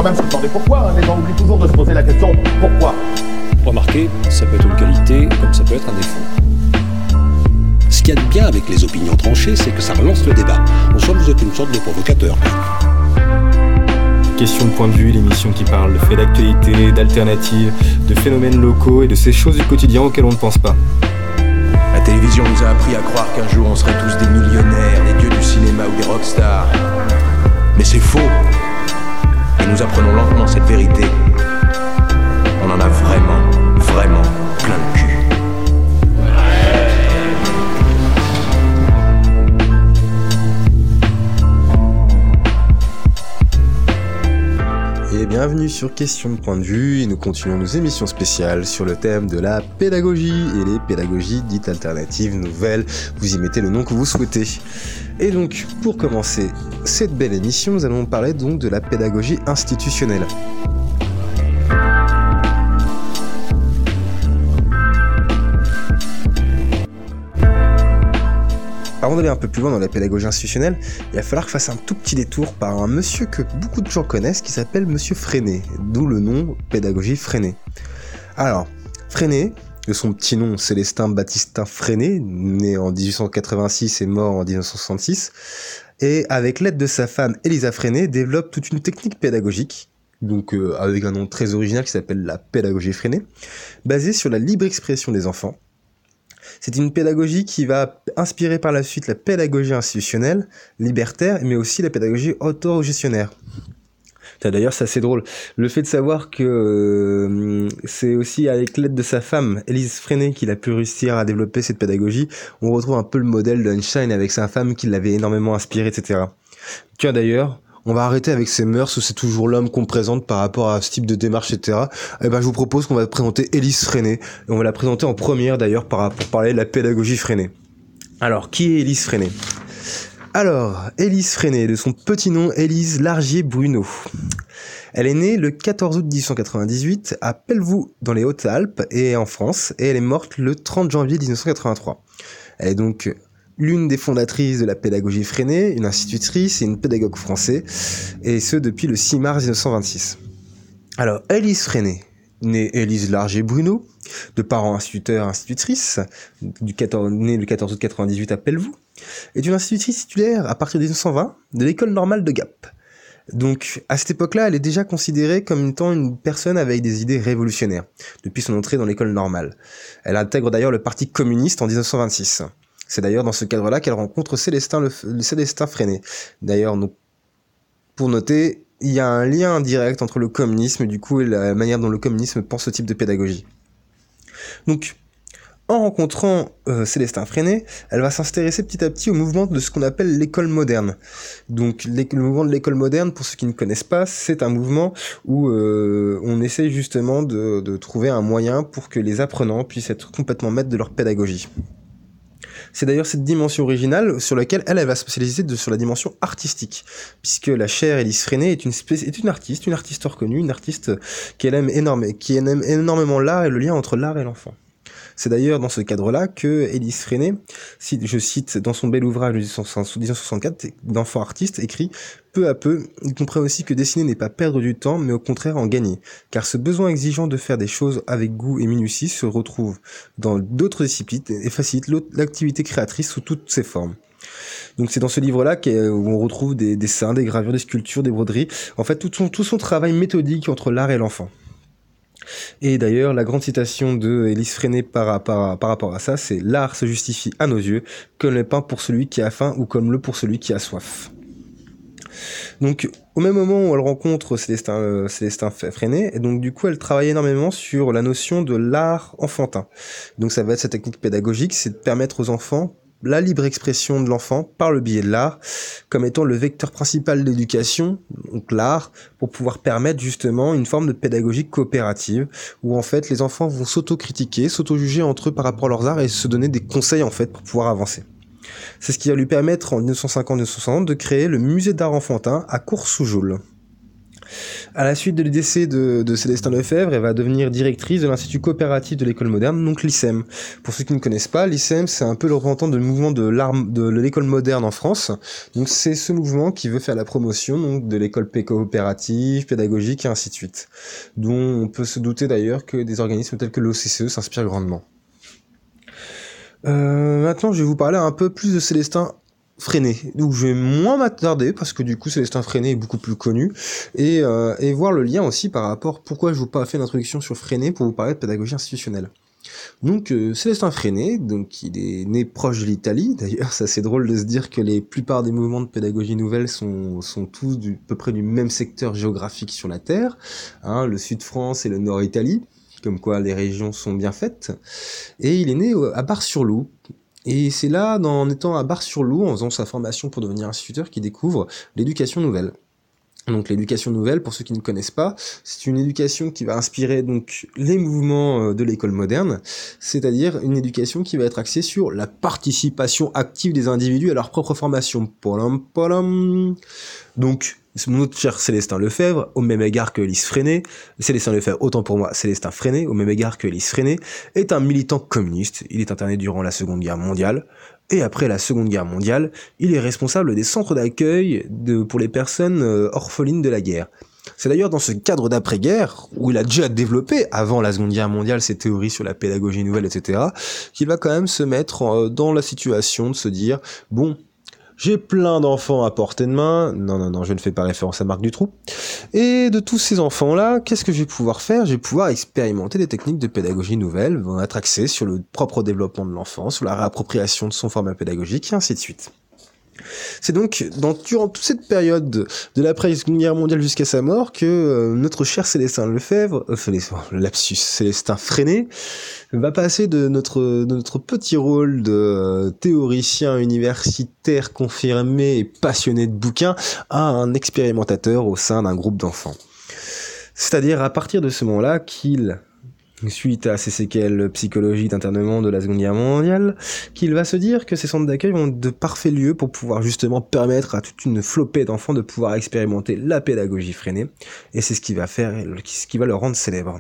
même se demander pourquoi, les gens oublient toujours de se poser la question pourquoi. Remarquez, ça peut être une qualité comme ça peut être un défaut. Ce qu'il y a de bien avec les opinions tranchées, c'est que ça relance le débat. En somme, vous êtes une sorte de provocateur. Question de point de vue, l'émission qui parle de faits d'actualité, d'alternatives, de phénomènes locaux et de ces choses du quotidien auxquelles on ne pense pas. La télévision nous a appris à croire qu'un jour on serait tous des millionnaires, des dieux du cinéma ou des rockstars. Mais c'est faux. Et nous apprenons lentement cette vérité. On en a vraiment, vraiment plein le cul. Et bienvenue sur Question de point de vue, et nous continuons nos émissions spéciales sur le thème de la pédagogie et les pédagogies dites alternatives, nouvelles, vous y mettez le nom que vous souhaitez. Et donc, pour commencer cette belle émission, nous allons parler donc de la pédagogie institutionnelle. Avant d'aller un peu plus loin dans la pédagogie institutionnelle, il va falloir que je fasse un tout petit détour par un monsieur que beaucoup de gens connaissent qui s'appelle Monsieur Freinet, d'où le nom pédagogie Freinet. Alors, Freinet, de son petit nom Célestin Baptistin Freinet, né en 1886 et mort en 1966, et avec l'aide de sa femme Elisa Freinet, développe toute une technique pédagogique, donc avec un nom très original qui s'appelle la pédagogie Freinet, basée sur la libre expression des enfants. C'est une pédagogie qui va inspirer par la suite la pédagogie institutionnelle, libertaire, mais aussi la pédagogie autogestionnaire. D'ailleurs, c'est assez drôle. Le fait de savoir que c'est aussi avec l'aide de sa femme, Élise Freinet, qu'il a pu réussir à développer cette pédagogie, on retrouve un peu le modèle d'Einstein avec sa femme qui l'avait énormément inspiré, etc. Tiens d'ailleurs, on va arrêter avec ces mœurs où c'est toujours l'homme qu'on présente par rapport à ce type de démarche, etc. Et ben, je vous propose qu'on va présenter Élise Freinet. Et on va la présenter en première d'ailleurs pour parler de la pédagogie Freinet. Alors, qui est Élise Freinet ? Alors, Élise Freinet, de son petit nom Élise Largier-Bruno. Elle est née le 14 août 1898 à Pelvoux dans les Hautes-Alpes et en France, et elle est morte le 30 janvier 1983. Elle est donc l'une des fondatrices de la pédagogie Freinet, une institutrice et une pédagogue français, et ce depuis le 6 mars 1926. Alors, Élise Freinet, née Élise Largier-Bruno, de parents instituteurs-institutrices, née le 14 août 1998 à Pelvoux, est une institutrice titulaire à partir de 1920 de l'école normale de Gap. Donc, à cette époque-là, elle est déjà considérée comme étant une personne avec des idées révolutionnaires, depuis son entrée dans l'école normale. Elle intègre d'ailleurs le Parti communiste en 1926. C'est d'ailleurs dans ce cadre-là qu'elle rencontre Célestin Freinet. D'ailleurs, pour noter, il y a un lien direct entre le communisme, du coup, et la manière dont le communisme pense ce type de pédagogie. Donc, en rencontrant Célestin Freinet, elle va s'intéresser petit à petit au mouvement de ce qu'on appelle l'école moderne. Donc, le mouvement de l'école moderne, pour ceux qui ne connaissent pas, c'est un mouvement où on essaie justement de trouver un moyen pour que les apprenants puissent être complètement maîtres de leur pédagogie. C'est d'ailleurs cette dimension originale sur laquelle elle va se spécialiser sur la dimension artistique, puisque la chère Élise Freinet est une artiste reconnue, une artiste qui aime énormément l'art et le lien entre l'art et l'enfant. C'est d'ailleurs dans ce cadre-là que Élise Freinet, je cite dans son bel ouvrage de 1964, d'enfant artiste, écrit « Peu à peu, il comprend aussi que dessiner n'est pas perdre du temps, mais au contraire en gagner, car ce besoin exigeant de faire des choses avec goût et minutie se retrouve dans d'autres disciplines et facilite l'activité créatrice sous toutes ses formes. » Donc c'est dans ce livre-là où on retrouve des dessins, des gravures, des sculptures, des broderies, en fait tout son travail méthodique entre l'art et l'enfant. Et d'ailleurs, la grande citation de Élise Freinet par rapport à ça, c'est « L'art se justifie à nos yeux, comme le pain pour celui qui a faim ou comme l'eau pour celui qui a soif. » Donc, au même moment où elle rencontre Célestin Freinet, et donc du coup, elle travaille énormément sur la notion de l'art enfantin. Donc ça va être cette technique pédagogique, c'est de permettre aux enfants la libre expression de l'enfant par le biais de l'art, comme étant le vecteur principal de l'éducation, donc l'art, pour pouvoir permettre justement une forme de pédagogie coopérative, où en fait les enfants vont s'auto-critiquer, s'auto-juger entre eux par rapport à leurs arts et se donner des conseils en fait pour pouvoir avancer. C'est ce qui va lui permettre en 1950-1960 de créer le musée d'art enfantin à Cours-sous-Joule. À la suite de décès de Célestin Lefebvre, elle va devenir directrice de l'Institut coopératif de l'école moderne, donc l'ICEM. Pour ceux qui ne connaissent pas, l'ICEM, c'est un peu le représentant du mouvement de l'école moderne en France. Donc c'est ce mouvement qui veut faire la promotion donc, de l'école coopérative, pédagogique et ainsi de suite. Dont on peut se douter d'ailleurs que des organismes tels que l'OCCE s'inspirent grandement. Maintenant, je vais vous parler un peu plus de Célestin Freinet. Donc je vais moins m'attarder parce que du coup Célestin Freinet est beaucoup plus connu et voir le lien aussi par rapport pourquoi je vous ai fait l'introduction sur Freinet pour vous parler de pédagogie institutionnelle. Donc Célestin Freinet, donc il est né proche de l'Italie. D'ailleurs, c'est assez drôle de se dire que les plupart des mouvements de pédagogie nouvelle sont tous à peu près du même secteur géographique sur la Terre, hein, le Sud France et le Nord Italie, comme quoi les régions sont bien faites. Et il est né à Bar-sur-Loup. Et c'est là, en étant à Bar-sur-Loup, en faisant sa formation pour devenir instituteur, qu'il découvre l'éducation nouvelle. Donc l'éducation nouvelle, pour ceux qui ne connaissent pas, c'est une éducation qui va inspirer donc les mouvements de l'école moderne, c'est-à-dire une éducation qui va être axée sur la participation active des individus à leur propre formation. Donc, notre cher Célestin Lefebvre, au même égard que Ulysse Freinet, Célestin Lefebvre, autant pour moi, Célestin Freinet, au même égard que Ulysse Freinet, est un militant communiste. Il est interné durant la Seconde Guerre mondiale. Et après la Seconde Guerre mondiale, il est responsable des centres d'accueil pour les personnes orphelines de la guerre. C'est d'ailleurs dans ce cadre d'après-guerre, où il a déjà développé, avant la Seconde Guerre mondiale, ses théories sur la pédagogie nouvelle, etc., qu'il va quand même se mettre dans la situation de se dire, bon, j'ai plein d'enfants à portée de main. Non, je ne fais pas référence à Marc Dutroux. Et de tous ces enfants-là, qu'est-ce que je vais pouvoir faire ? Je vais pouvoir expérimenter des techniques de pédagogie nouvelle, vont être axées sur le propre développement de l'enfant, sur la réappropriation de son format pédagogique, et ainsi de suite. C'est donc durant toute cette période de l'après-Seconde Guerre mondiale jusqu'à sa mort que notre cher Célestin Lefebvre, Célestin Freinet, va passer de notre petit rôle de théoricien universitaire confirmé et passionné de bouquins à un expérimentateur au sein d'un groupe d'enfants. C'est-à-dire à partir de ce moment-là qu'il, suite à ces séquelles psychologiques d'internement de la Seconde Guerre mondiale, qu'il va se dire que ces centres d'accueil vont être de parfaits lieux pour pouvoir justement permettre à toute une flopée d'enfants de pouvoir expérimenter la pédagogie Freinet, et c'est ce qui va faire, ce qui va le rendre célèbre.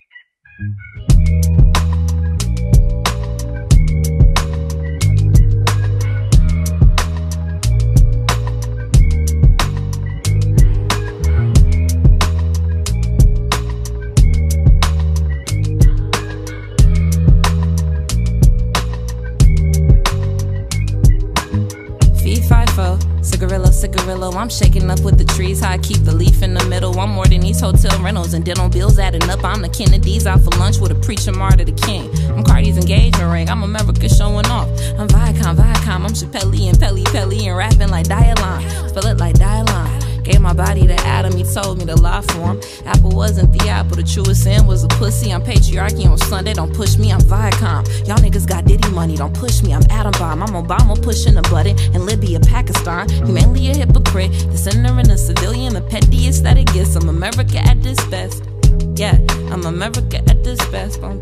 Cigarillo, I'm shaking up with the trees. How I keep the leaf in the middle. I'm more than these hotel rentals and dental bills adding up. I'm the Kennedys out for lunch with a preacher martyr the king. I'm Cardi's engagement ring. I'm America showing off. I'm Viacom. I'm Chappelle and Pelly and rapping like Dialon. Spell it like Dialon. Gave my body to Adam, he told me to lie for him. Apple wasn't the apple, the truest sin was a pussy. I'm patriarchy on Sunday, don't push me, I'm Viacom. Y'all niggas got Diddy money, don't push me, I'm Atom Bomb. I'm Obama pushing a button in Libya, Pakistan. Humanly a hypocrite, the sinner and the civilian, the pettiest that it gets. I'm America at this best. Yeah, I'm America at this best. No.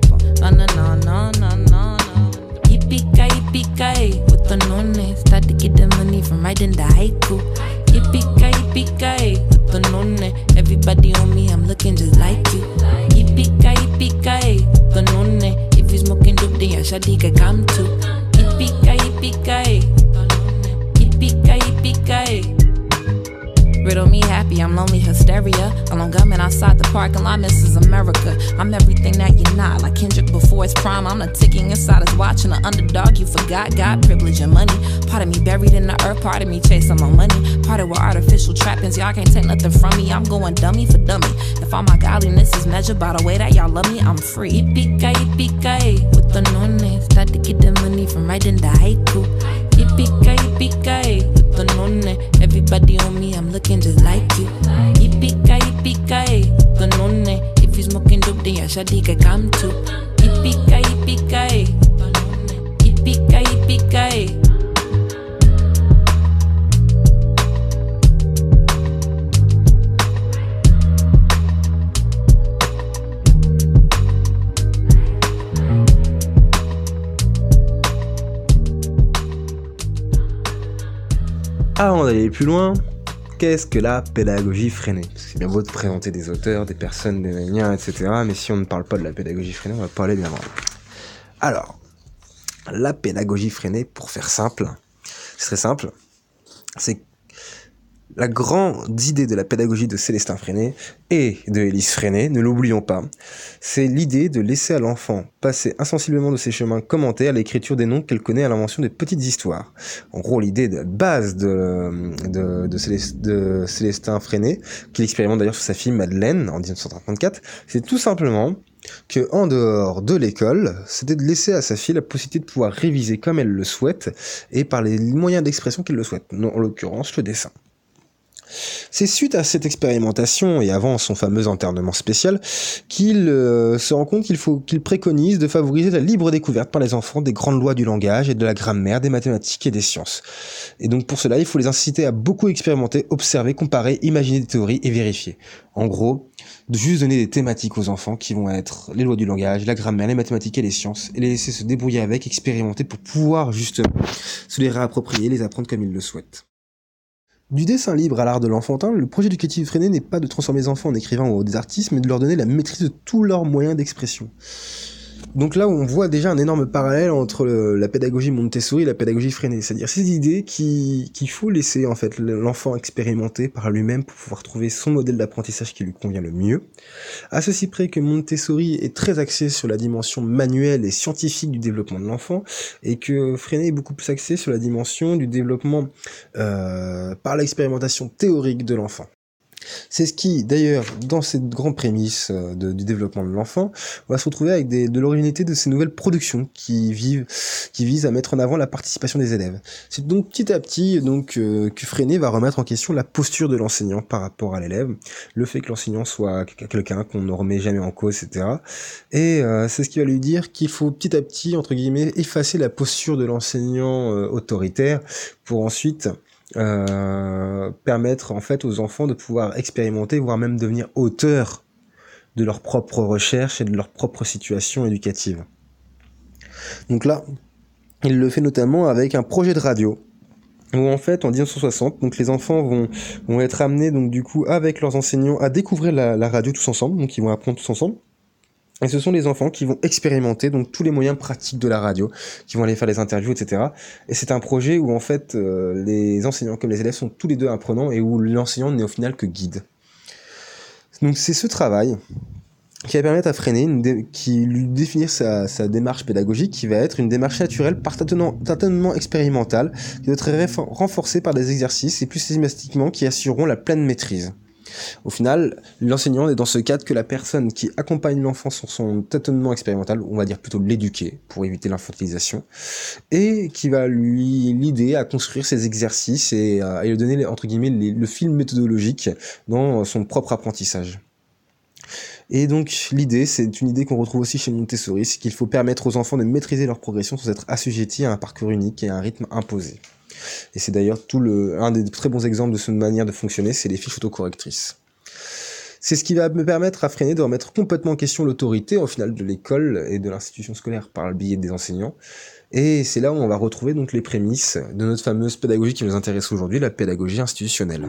Yippee-ki-yay, with the nonne. Start to get the money from writing the haiku. Yippee-ki-yay, with the nonne. Everybody on me, I'm looking just like you. Yippee-ki-yay, with the nonne. If you smoking dope, then your shawty can come too. Yippee-ki-yay, yippee-ki-yay. Riddle me happy, I'm lonely hysteria. Alone gunman outside the parking lot, Mrs. America. I'm everything that you're not, like Kendrick before his prime. I'm the ticking inside his watch and the underdog you forgot. Got privilege and money. Part of me buried in the earth, part of me chasing my money. Part of with artificial trappings, y'all can't take nothing from me. I'm going dummy for dummy. If all my godliness is measured by the way that y'all love me, I'm free. Yippee-ki-yay, with the nonne. Start to get the money from writing the haiku. Yippee-ki-yay, with the nonne. Everybody on me, I'm looking just like you. Yippee-ki-yay, with the nonne. If you smoking dope, then your shawty can come too. Yippee-ki-yay, yippee-ki-yay. Avant d'aller plus loin, qu'est-ce que la pédagogie freinée? C'est bien beau de présenter des auteurs, des personnes, des liens, etc. Mais si on ne parle pas de la pédagogie freinée, on va pas aller bien loin. Alors, la pédagogie freinée, pour faire simple, c'est très simple, c'est la grande idée de la pédagogie de Célestin Freinet et de Élise Freinet, ne l'oublions pas, c'est l'idée de laisser à l'enfant passer insensiblement de ses chemins commentés à l'écriture des noms qu'elle connaît à l'invention de petites histoires. En gros, l'idée de base de Célestin Freinet, qu'il expérimente d'ailleurs sur sa fille Madeleine en 1934, c'est tout simplement que en dehors de l'école, c'était de laisser à sa fille la possibilité de pouvoir réviser comme elle le souhaite et par les moyens d'expression qu'elle le souhaite, en l'occurrence le dessin. C'est suite à cette expérimentation et avant son fameux internement spécial qu'il se rend compte qu'il préconise de favoriser la libre découverte par les enfants des grandes lois du langage et de la grammaire, des mathématiques et des sciences. Et donc pour cela, il faut les inciter à beaucoup expérimenter, observer, comparer, imaginer des théories et vérifier. En gros, de juste donner des thématiques aux enfants qui vont être les lois du langage, la grammaire, les mathématiques et les sciences, et les laisser se débrouiller avec, expérimenter pour pouvoir justement se les réapproprier, les apprendre comme ils le souhaitent. Du dessin libre à l'art de l'enfantin, le projet éducatif Freinet n'est pas de transformer les enfants en écrivains ou des artistes, mais de leur donner la maîtrise de tous leurs moyens d'expression. Donc là, on voit déjà un énorme parallèle entre la pédagogie Montessori et la pédagogie Freinet. C'est-à-dire ces idées qu'il faut laisser en fait l'enfant expérimenter par lui-même pour pouvoir trouver son modèle d'apprentissage qui lui convient le mieux. À ceci près que Montessori est très axé sur la dimension manuelle et scientifique du développement de l'enfant, et que Freinet est beaucoup plus axé sur la dimension du développement par l'expérimentation théorique de l'enfant. C'est ce qui, d'ailleurs, dans cette grande prémisse du développement de l'enfant, on va se retrouver avec de l'originalité de ces nouvelles productions qui visent à mettre en avant la participation des élèves. C'est donc petit à petit que Freinet va remettre en question la posture de l'enseignant par rapport à l'élève, le fait que l'enseignant soit quelqu'un qu'on ne remet jamais en cause, etc. Et c'est ce qui va lui dire qu'il faut petit à petit, entre guillemets, effacer la posture de l'enseignant autoritaire pour ensuite permettre en fait aux enfants de pouvoir expérimenter, voire même devenir auteurs de leurs propres recherches et de leur propre situation éducative. Donc là, il le fait notamment avec un projet de radio, où en fait en 1960, donc les enfants vont être amenés donc du coup avec leurs enseignants à découvrir la radio tous ensemble, donc ils vont apprendre tous ensemble. Et ce sont les enfants qui vont expérimenter donc tous les moyens pratiques de la radio, qui vont aller faire des interviews, etc. Et c'est un projet où en fait les enseignants comme les élèves sont tous les deux apprenants et où l'enseignant n'est au final que guide. Donc c'est ce travail qui va permettre à Freinet qui lui définir sa démarche pédagogique, qui va être une démarche naturelle par tâtonnement expérimental, qui doit être renforcée par des exercices et plus systématiquement qui assureront la pleine maîtrise. Au final, l'enseignant n'est dans ce cadre que la personne qui accompagne l'enfant sur son tâtonnement expérimental, on va dire plutôt l'éduquer pour éviter l'infantilisation, et qui va lui l'aider à construire ses exercices et à lui donner entre guillemets le fil méthodologique dans son propre apprentissage. Et donc l'idée, c'est une idée qu'on retrouve aussi chez Montessori, c'est qu'il faut permettre aux enfants de maîtriser leur progression sans être assujettis à un parcours unique et à un rythme imposé. Et c'est d'ailleurs un des très bons exemples de cette manière de fonctionner, c'est les fiches autocorrectrices. C'est ce qui va me permettre à Freinet de remettre complètement en question l'autorité au final de l'école et de l'institution scolaire par le biais des enseignants. Et c'est là où on va retrouver donc les prémices de notre fameuse pédagogie qui nous intéresse aujourd'hui, la pédagogie institutionnelle.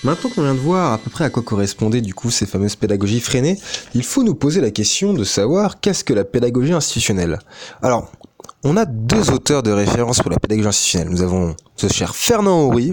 Maintenant qu'on vient de voir à peu près à quoi correspondaient du coup ces fameuses pédagogies freinées, il faut nous poser la question de savoir qu'est-ce que la pédagogie institutionnelle. Alors, on a deux auteurs de référence pour la pédagogie institutionnelle. Nous avons ce cher Fernand Horry,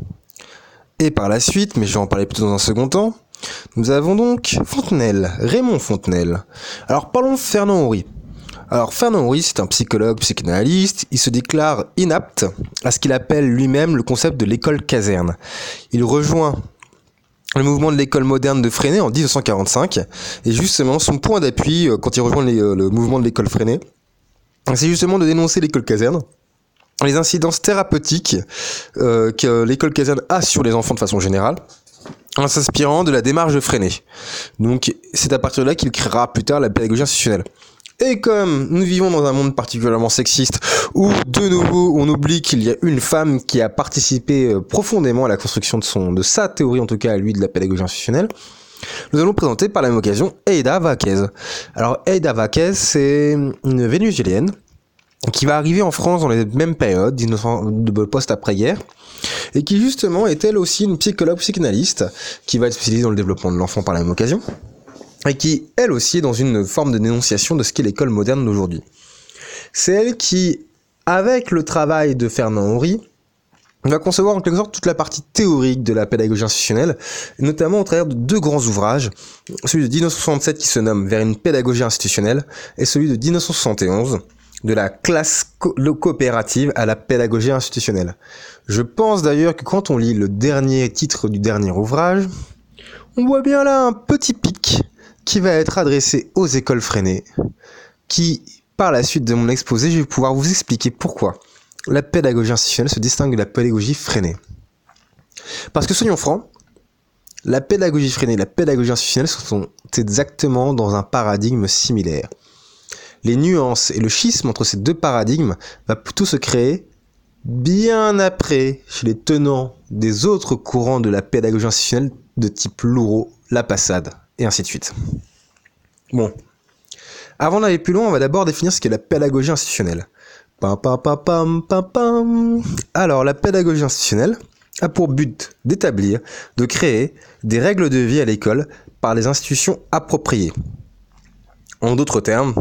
et par la suite, mais je vais en parler plutôt dans un second temps, nous avons donc Fontenelle, Raymond Fontenelle. Alors parlons de Fernand Horry. Alors Fernand Horry, c'est un psychologue, psychanalyste, il se déclare inapte à ce qu'il appelle lui-même le concept de l'école caserne. Il rejoint le mouvement de l'école moderne de Freinet en 1945, et justement son point d'appui quand il rejoint le mouvement de l'école Freinet, c'est justement de dénoncer l'école caserne, les incidences thérapeutiques que l'école caserne a sur les enfants de façon générale, en s'inspirant de la démarche de Freinet. Donc c'est à partir de là qu'il créera plus tard la pédagogie institutionnelle. Et comme nous vivons dans un monde particulièrement sexiste, où de nouveau on oublie qu'il y a une femme qui a participé profondément à la construction de sa théorie, en tout cas à lui, de la pédagogie institutionnelle, nous allons présenter par la même occasion Eida Vázquez. Alors Eida Vázquez, c'est une Vénézuélienne qui va arriver en France dans les mêmes périodes, de post-après-guerre, et qui justement est elle aussi une psychologue psychanalyste, qui va être spécialisée dans le développement de l'enfant par la même occasion, et qui, elle aussi, est dans une forme de dénonciation de ce qu'est l'école moderne d'aujourd'hui. C'est elle qui, avec le travail de Fernand Horry, va concevoir en quelque sorte toute la partie théorique de la pédagogie institutionnelle, notamment au travers de deux grands ouvrages, celui de 1967 qui se nomme « Vers une pédagogie institutionnelle » et celui de 1971, de la classe coopérative à la pédagogie institutionnelle. Je pense d'ailleurs que quand on lit le dernier titre du dernier ouvrage, on voit bien là un petit pic qui va être adressé aux écoles Freinet, qui, par la suite de mon exposé, je vais pouvoir vous expliquer pourquoi la pédagogie institutionnelle se distingue de la pédagogie Freinet. Parce que soyons francs, la pédagogie Freinet et la pédagogie institutionnelle sont exactement dans un paradigme similaire. Les nuances et le schisme entre ces deux paradigmes va plutôt se créer bien après chez les tenants des autres courants de la pédagogie institutionnelle de type Louraud, Lapassade, et ainsi de suite. Bon, avant d'aller plus loin, on va d'abord définir ce qu'est la pédagogie institutionnelle. Alors, la pédagogie institutionnelle a pour but d'établir, de créer des règles de vie à l'école par les institutions appropriées. En d'autres termes,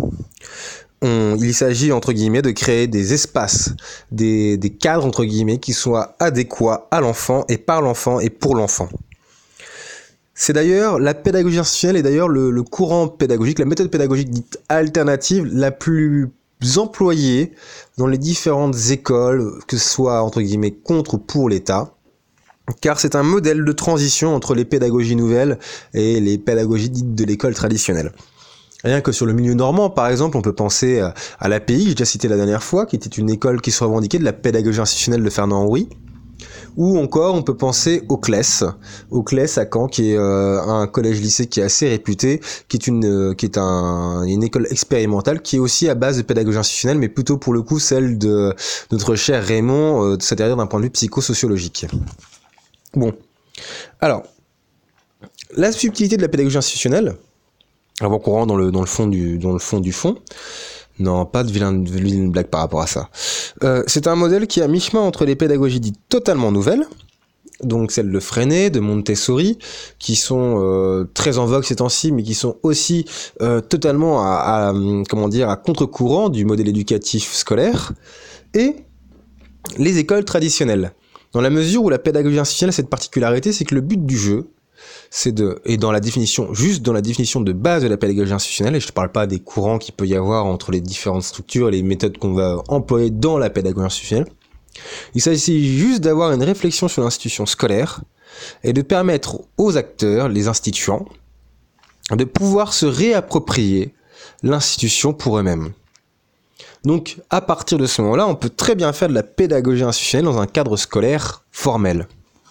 il s'agit, entre guillemets, de créer des espaces, des cadres, entre guillemets, qui soient adéquats à l'enfant et par l'enfant et pour l'enfant. C'est d'ailleurs, la pédagogie institutionnelle est d'ailleurs le courant pédagogique, la méthode pédagogique dite alternative la plus employée dans les différentes écoles, que ce soit, entre guillemets, contre ou pour l'État, car c'est un modèle de transition entre les pédagogies nouvelles et les pédagogies dites de l'école traditionnelle. Rien que sur le milieu normand, par exemple, on peut penser à l'API, j'ai déjà cité la dernière fois, qui était une école qui se revendiquait de la pédagogie institutionnelle de Fernand Horry, ou encore on peut penser au CLES à Caen, qui est un collège-lycée qui est assez réputé, qui est une école expérimentale, qui est aussi à base de pédagogie institutionnelle, mais plutôt pour le coup celle de notre cher Raymond, c'est-à-dire d'un point de vue psychosociologique. Bon, alors, la subtilité de la pédagogie institutionnelle, avant qu'on rentre dans le fond du fond, non, pas de vilaine blague par rapport à ça. C'est un modèle qui est à mi-chemin entre les pédagogies dites totalement nouvelles, donc celles de Freinet, de Montessori, qui sont très en vogue ces temps-ci, mais qui sont aussi totalement à contre-courant du modèle éducatif scolaire, et les écoles traditionnelles. Dans la mesure où la pédagogie institutionnelle a cette particularité, c'est que le but du jeu, et dans la définition de base de la pédagogie institutionnelle, et je ne parle pas des courants qu'il peut y avoir entre les différentes structures et les méthodes qu'on va employer dans la pédagogie institutionnelle, il s'agit juste d'avoir une réflexion sur l'institution scolaire et de permettre aux acteurs, les instituants, de pouvoir se réapproprier l'institution pour eux-mêmes. Donc, à partir de ce moment-là, on peut très bien faire de la pédagogie institutionnelle dans un cadre scolaire formel.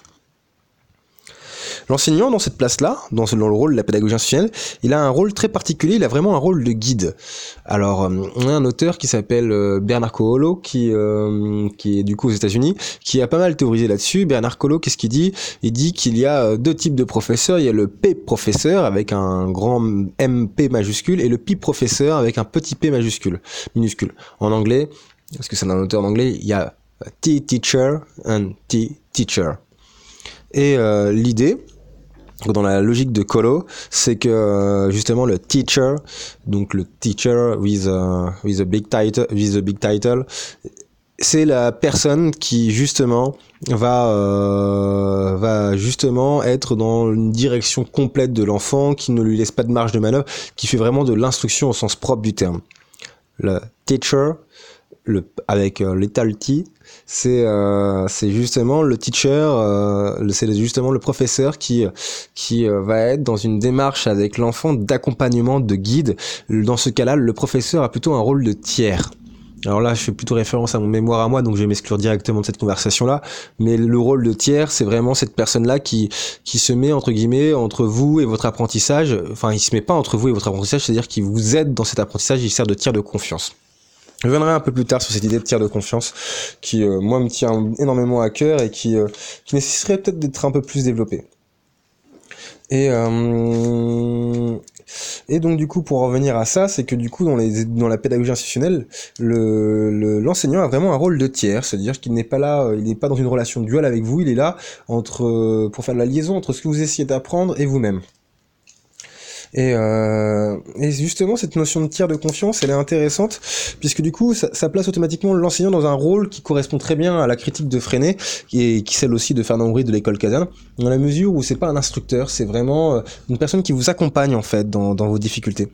L'enseignant, dans cette place-là, dans le rôle de la pédagogie institutionnelle, il a un rôle très particulier, il a vraiment un rôle de guide. Alors, on a un auteur qui s'appelle Bernard Koholo, qui est du coup aux États-Unis, qui a pas mal théorisé là-dessus. Bernard Koholo, qu'est-ce qu'il dit ? Il dit qu'il y a deux types de professeurs. Il y a le P-professeur avec un grand MP majuscule et le P-professeur avec un petit P minuscule. En anglais, parce que c'est un auteur d'anglais, il y a T-teacher and T-teacher. Et l'idée, dans la logique de Colo, c'est que justement le teacher, donc le teacher with a big title, c'est la personne qui justement va justement être dans une direction complète de l'enfant, qui ne lui laisse pas de marge de manœuvre, qui fait vraiment de l'instruction au sens propre du terme. Le teacher, avec little t, c'est justement le teacher, c'est justement le professeur qui va être dans une démarche avec l'enfant d'accompagnement, de guide. Dans ce cas-là, le professeur a plutôt un rôle de tiers. Alors là, je fais plutôt référence à mon mémoire à moi, donc je vais m'exclure directement de cette conversation-là. Mais le rôle de tiers, c'est vraiment cette personne-là qui se met, entre guillemets, entre vous et votre apprentissage. Enfin, il se met pas entre vous et votre apprentissage, c'est-à-dire qu'il vous aide dans cet apprentissage, il sert de tiers de confiance. Je reviendrai un peu plus tard sur cette idée de tiers de confiance qui, moi, me tient énormément à cœur et qui nécessiterait peut-être d'être un peu plus développée. Et donc du coup, pour en revenir à ça, c'est que du coup dans la pédagogie institutionnelle, l'enseignant a vraiment un rôle de tiers, c'est-à-dire qu'il n'est pas là, il n'est pas dans une relation duale avec vous, il est là pour faire la liaison entre ce que vous essayez d'apprendre et vous-même. Et justement, cette notion de tiers de confiance, elle est intéressante, puisque du coup, ça place automatiquement l'enseignant dans un rôle qui correspond très bien à la critique de Freinet, et qui celle aussi de Fernand Houry de l'école Kazan, dans la mesure où c'est pas un instructeur, c'est vraiment une personne qui vous accompagne, en fait, dans vos difficultés.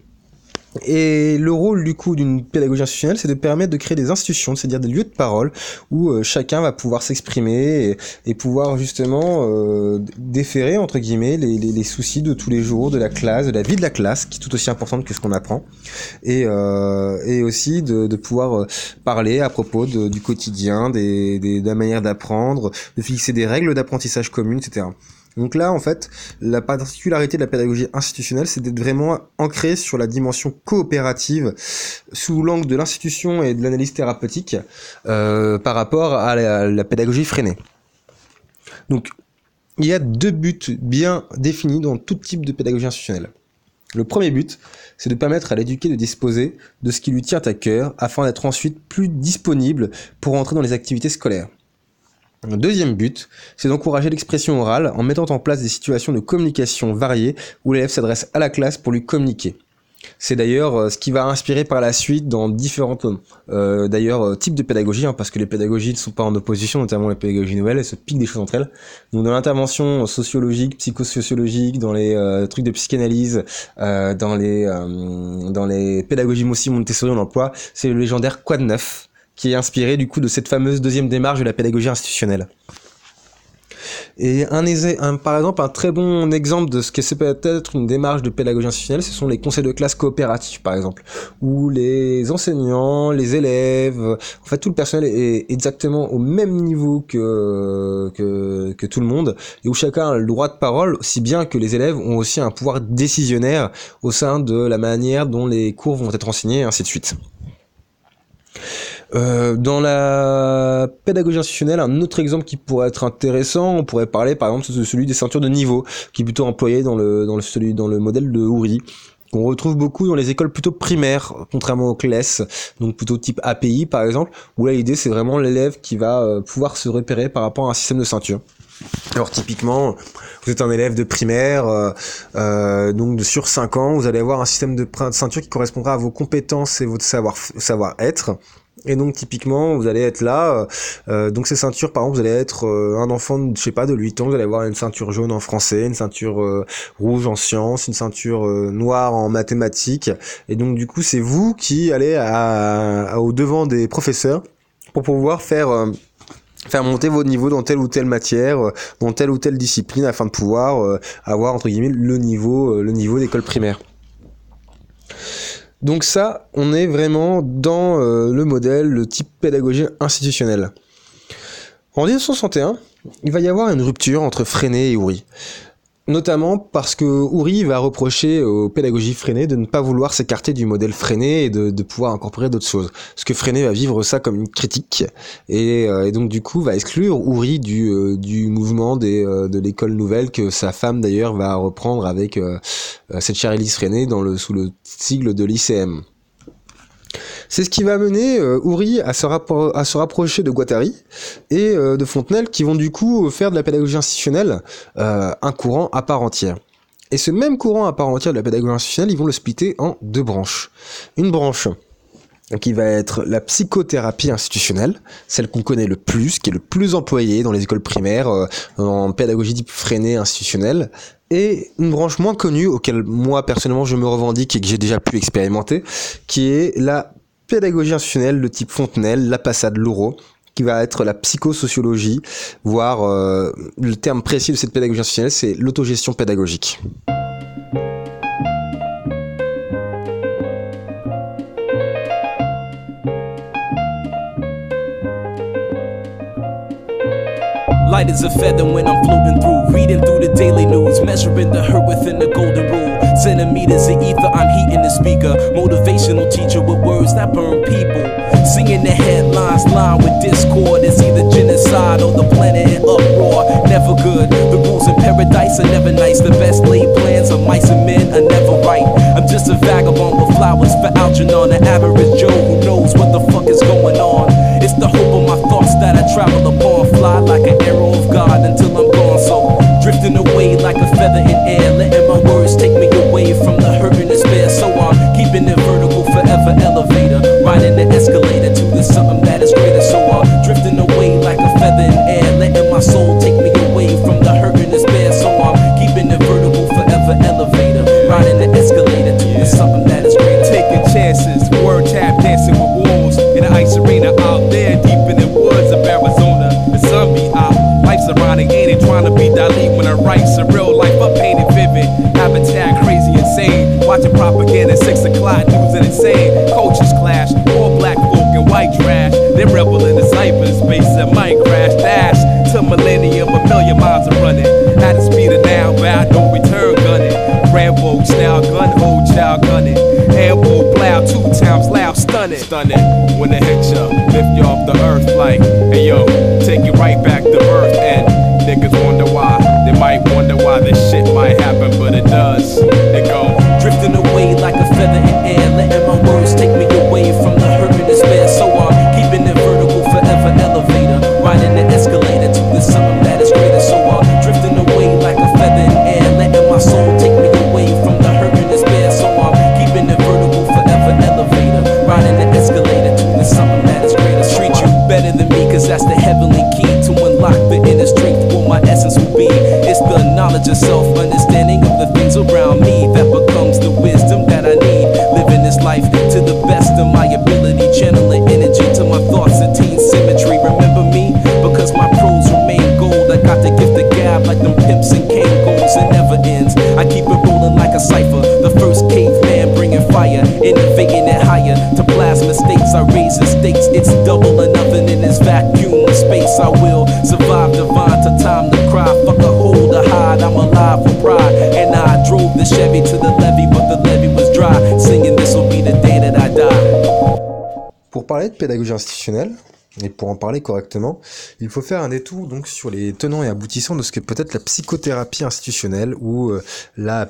Et le rôle du coup d'une pédagogie institutionnelle, c'est de permettre de créer des institutions, c'est-à-dire des lieux de parole où chacun va pouvoir s'exprimer et pouvoir justement déférer entre guillemets les soucis de tous les jours, de la classe, de la vie de la classe, qui est tout aussi importante que ce qu'on apprend, et aussi de pouvoir parler à propos du quotidien, de la manière d'apprendre, de fixer des règles d'apprentissage communes, etc. Donc là, en fait, la particularité de la pédagogie institutionnelle, c'est d'être vraiment ancré sur la dimension coopérative sous l'angle de l'institution et de l'analyse thérapeutique par rapport à la pédagogie Freinet. Donc, il y a 2 buts bien définis dans tout type de pédagogie institutionnelle. Le premier but, c'est de permettre à l'éduqué de disposer de ce qui lui tient à cœur afin d'être ensuite plus disponible pour entrer dans les activités scolaires. Le deuxième but, c'est d'encourager l'expression orale en mettant en place des situations de communication variées où l'élève s'adresse à la classe pour lui communiquer. C'est d'ailleurs ce qui va inspirer par la suite dans différents types de pédagogie, parce que les pédagogies ne sont pas en opposition, notamment les pédagogies nouvelles, elles se piquent des choses entre elles. Donc dans l'intervention sociologique, psychosociologique, dans les trucs de psychanalyse, dans les pédagogies aussi Montessori on emploie, c'est le légendaire Quad 9, qui est inspiré du coup de cette fameuse deuxième démarche de la pédagogie institutionnelle. Et par exemple, un très bon exemple de ce que c'est peut-être une démarche de pédagogie institutionnelle, ce sont les conseils de classe coopératifs, par exemple, où les enseignants, les élèves, en fait tout le personnel est exactement au même niveau que tout le monde, et où chacun a le droit de parole, aussi bien que les élèves ont aussi un pouvoir décisionnaire au sein de la manière dont les cours vont être enseignés, et ainsi de suite. Dans la pédagogie institutionnelle, un autre exemple qui pourrait être intéressant, on pourrait parler par exemple de celui des ceintures de niveau, qui est plutôt employé dans le modèle de Houry, qu'on retrouve beaucoup dans les écoles plutôt primaires, contrairement aux classes, donc plutôt type API par exemple, où là l'idée c'est vraiment l'élève qui va pouvoir se repérer par rapport à un système de ceinture. Alors typiquement, vous êtes un élève de primaire, donc sur 5 ans, vous allez avoir un système de ceinture qui correspondra à vos compétences et votre savoir-être. Et donc typiquement vous allez être là, donc ces ceintures par exemple vous allez être un enfant de 8 ans, vous allez avoir une ceinture jaune en français, une ceinture rouge en sciences, une ceinture noire en mathématiques, et donc du coup c'est vous qui allez au devant des professeurs pour pouvoir faire monter vos niveaux dans telle ou telle matière, dans telle ou telle discipline, afin de pouvoir avoir entre guillemets le niveau d'école primaire. Donc ça, on est vraiment dans le type pédagogie institutionnelle. En 1961, il va y avoir une rupture entre Freinet et Houry. Notamment parce que Houry va reprocher aux pédagogies Freinet de ne pas vouloir s'écarter du modèle Freinet et de pouvoir incorporer d'autres choses. Parce que Freinet va vivre ça comme une critique et donc du coup va exclure Houry du mouvement de l'école nouvelle que sa femme d'ailleurs va reprendre avec cette chère Élise Freinet sous le sigle de l'ICM. C'est ce qui va amener Houry à se rapprocher de Guattari et de Fontenelle, qui vont du coup faire de la pédagogie institutionnelle un courant à part entière. Et ce même courant à part entière de la pédagogie institutionnelle, ils vont le splitter en deux branches. Une branche qui va être la psychothérapie institutionnelle, celle qu'on connaît le plus, qui est le plus employée dans les écoles primaires, en pédagogie dite Freinet institutionnelle, et une branche moins connue, auquel moi personnellement je me revendique et que j'ai déjà pu expérimenter, qui est la pédagogie institutionnelle de type Fontenelle, La Passade, Louro, qui va être la psychosociologie, voire le terme précis de cette pédagogie institutionnelle, c'est l'autogestion pédagogique. Light as a feather when I'm floating through, reading through the daily news, measuring the hurt within the golden rule. Centimeters of ether, I'm heating the speaker. Motivational teacher with words that burn people. Singing the headlines, lined with discord. It's either genocide or the planet in uproar. Never good. The rules in paradise are never nice. The best laid plans of mice and men are never right. I'm just a vagabond with flowers for Algernon, an average Joe who knows what the fuck is going on. It's the hope of my thoughts that I travel upon. Fly like an arrow of God until I'm gone. So drifting away like a feather in air, letting my words take me away from the hurt and despair. So I'm keeping it vertical, forever elevator, riding the escalator to the something that is greater. So I'm drifting away like a feather in air, letting my soul take me away from the hurt and despair. So I'm keeping it vertical, forever elevator, riding the escalator to the something that is greater. Taking chances, word tap dancing with wolves in the ice arena out there deep in the woods of Arizona. The sun be out, life's ironic, ain't it? Trying to be Dali when I write surreal life, I paint it vivid. Habitat crazy, insane. Watching propaganda, 6 o'clock, news and insane. Cultures clash, all black folk and white trash. They rebel in the cyberspace and might crash. Dash to millennium, a million miles are running. At the speed of now, bout no return gunning. Rambo style, gun hold, child gunning. Ambo plow, 2 times loud, stunning. Stunning, when they hit ya, lift you off the earth like, hey yo, take you right back to earth. And niggas wonder why, they might wonder why this shit might happen, but it does. It go drifting away like a feather in air, letting my words take me away from the hurt and despair. So I'm keeping it vertical, forever elevator, riding the escalator to the something that is greater. So I'm drifting away like a feather in air, letting my soul take me away from the hurt and despair. So I'm keeping it vertical, forever elevator, riding the escalator to the something that is greater. Treat you better than me, cause that's the heavenly key to unlock the inner strength. What my essence will be, it's the knowledge of self, understanding of the things around me that becomes the wisdom that I need. Living this life to the best of my ability, channeling energy to my thoughts, attain symmetry. Remember me, because my prose remain gold. I got the gift of gab like them pimps and Kangos. It never ends, I keep it rolling like a cipher. The first caveman bringing fire, innovating it higher to plasma states. I raise the stakes, it's double or nothing in this vacuum space. I will survive divine to time to cry. Fuck a hold or hide, I'm alive for pride. And I drove the Chevy to the levee, but the levee was dry. Singing this will be the day that I die. Pour parler de pédagogie institutionnelle, et pour en parler correctement, il faut faire un détour donc sur les tenants et aboutissants de ce qu'est peut-être la psychothérapie institutionnelle ou la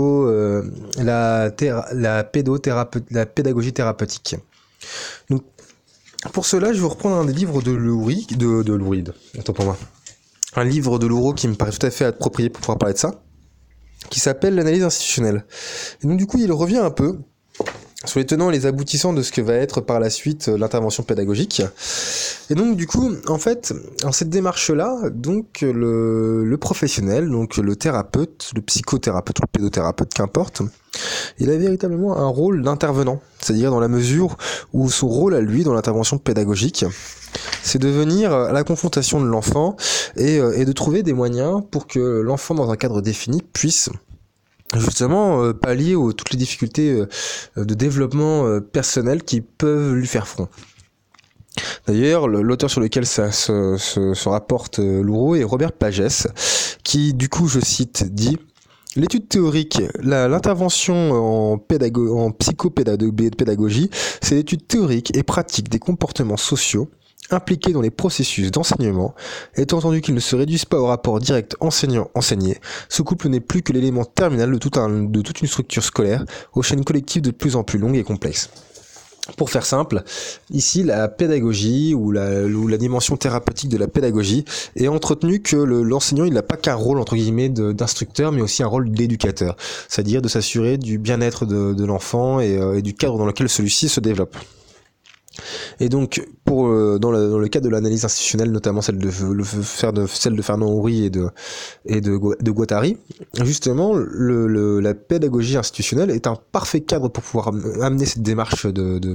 pédagogie thérapeutique. Donc, pour cela, je vais vous reprendre un des livres de Loury, autant pour moi. Un livre de Louro qui me paraît tout à fait approprié pour pouvoir parler de ça, qui s'appelle l'analyse institutionnelle. Et donc du coup, il revient un peu sur les tenants et les aboutissants de ce que va être par la suite l'intervention pédagogique. Et donc du coup, en fait, dans cette démarche-là, donc le professionnel, donc le thérapeute, le psychothérapeute ou le pédothérapeute, qu'importe, il a véritablement un rôle d'intervenant, c'est-à-dire dans la mesure où son rôle à lui dans l'intervention pédagogique, c'est de venir à la confrontation de l'enfant et de trouver des moyens pour que l'enfant, dans un cadre défini, puisse justement pallier toutes les difficultés de développement personnel qui peuvent lui faire front. D'ailleurs, l'auteur sur lequel ça se rapporte Louro est Robert Pagès, qui, du coup, je cite, dit: l'étude théorique, l'intervention en psychopédagogie, c'est l'étude théorique et pratique des comportements sociaux impliqués dans les processus d'enseignement, étant entendu qu'ils ne se réduisent pas au rapport direct enseignant-enseigné. Ce couple n'est plus que l'élément terminal de toute une structure scolaire, aux chaînes collectives de plus en plus longues et complexes. Pour faire simple, ici la pédagogie ou la dimension thérapeutique de la pédagogie est entretenue que l'enseignant il n'a pas qu'un rôle entre guillemets d'instructeur, mais aussi un rôle d'éducateur, c'est-à-dire de s'assurer du bien-être de l'enfant et du cadre dans lequel celui-ci se développe. Et donc, dans le cadre de l'analyse institutionnelle, notamment celle de Fernand-Houry et de Guattari, justement, la pédagogie institutionnelle est un parfait cadre pour pouvoir amener cette démarche de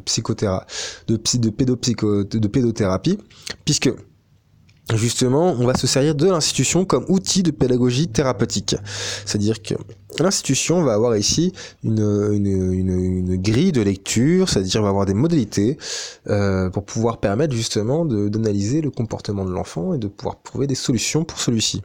pédothérapie, puisque justement, on va se servir de l'institution comme outil de pédagogie thérapeutique. C'est-à-dire que l'institution va avoir ici une grille de lecture, c'est-à-dire va avoir des modalités pour pouvoir permettre justement d'analyser le comportement de l'enfant et de pouvoir trouver des solutions pour celui-ci.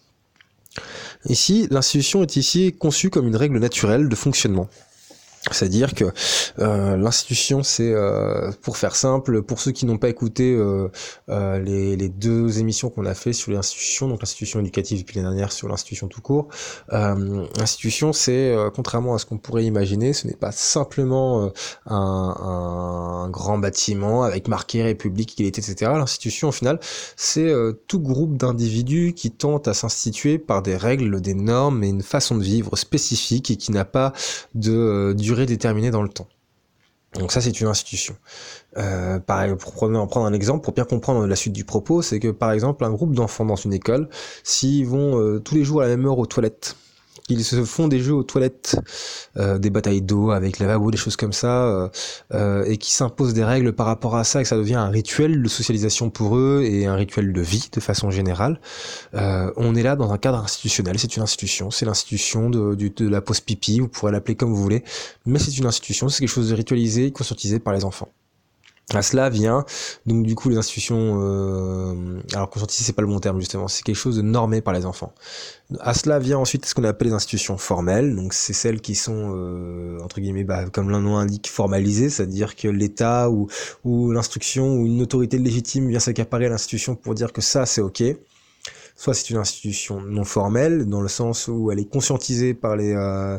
Ici, l'institution est ici conçue comme une règle naturelle de fonctionnement. C'est-à-dire que l'institution, c'est, pour faire simple, pour ceux qui n'ont pas écouté les 2 émissions qu'on a fait sur l'institution, donc l'institution éducative et puis l'année dernière sur l'institution tout court, l'institution, c'est, contrairement à ce qu'on pourrait imaginer, ce n'est pas simplement un grand bâtiment avec marqué République, égalité, etc. L'institution, au final, c'est tout groupe d'individus qui tentent à s'instituer par des règles, des normes et une façon de vivre spécifique et qui n'a pas de durée déterminée dans le temps. Donc ça, c'est une institution. Pareil, pour prendre un exemple, pour bien comprendre la suite du propos, c'est que par exemple, un groupe d'enfants dans une école, s'ils vont tous les jours à la même heure aux toilettes, ils se font des jeux aux toilettes, des batailles d'eau avec lavabo, des choses comme ça, et qui s'imposent des règles par rapport à ça, et que ça devient un rituel de socialisation pour eux et un rituel de vie de façon générale. On est là dans un cadre institutionnel, c'est une institution, c'est l'institution de la pause pipi, vous pourrez l'appeler comme vous voulez, mais c'est une institution, c'est quelque chose de ritualisé et conscientisé par les enfants. À cela vient, donc du coup les institutions, alors conscientisé c'est pas le bon terme justement, c'est quelque chose de normé par les enfants. À cela vient ensuite ce qu'on appelle les institutions formelles, donc c'est celles qui sont, entre guillemets, comme le nom indique, formalisées, c'est-à-dire que l'État ou l'instruction ou une autorité légitime vient s'accaparer à l'institution pour dire que ça c'est ok. Soit c'est une institution non formelle, dans le sens où elle est conscientisée par les